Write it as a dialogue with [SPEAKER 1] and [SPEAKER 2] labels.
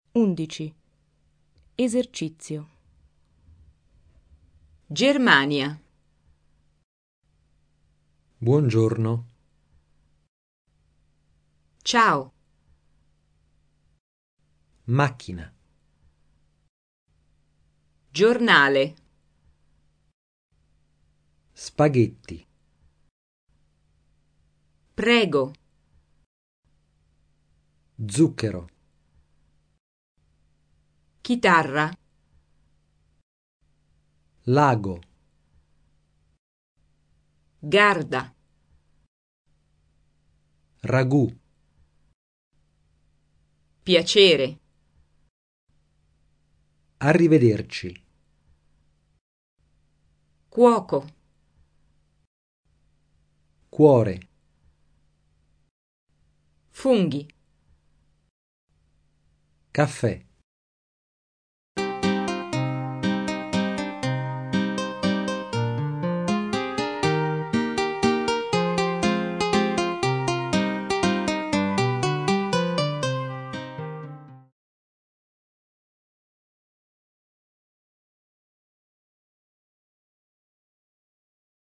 [SPEAKER 1] 11. Esercizio.
[SPEAKER 2] Germania.
[SPEAKER 3] Buongiorno.
[SPEAKER 2] Ciao.
[SPEAKER 3] Macchina.
[SPEAKER 2] Giornale.
[SPEAKER 3] Spaghetti.
[SPEAKER 2] Prego.
[SPEAKER 3] Zucchero.
[SPEAKER 2] Chitarra.
[SPEAKER 3] Lago.
[SPEAKER 2] Garda.
[SPEAKER 3] Ragù.
[SPEAKER 2] Piacere.
[SPEAKER 3] Arrivederci.
[SPEAKER 2] Cuoco.
[SPEAKER 3] Cuore.
[SPEAKER 2] Funghi.
[SPEAKER 3] Caffè.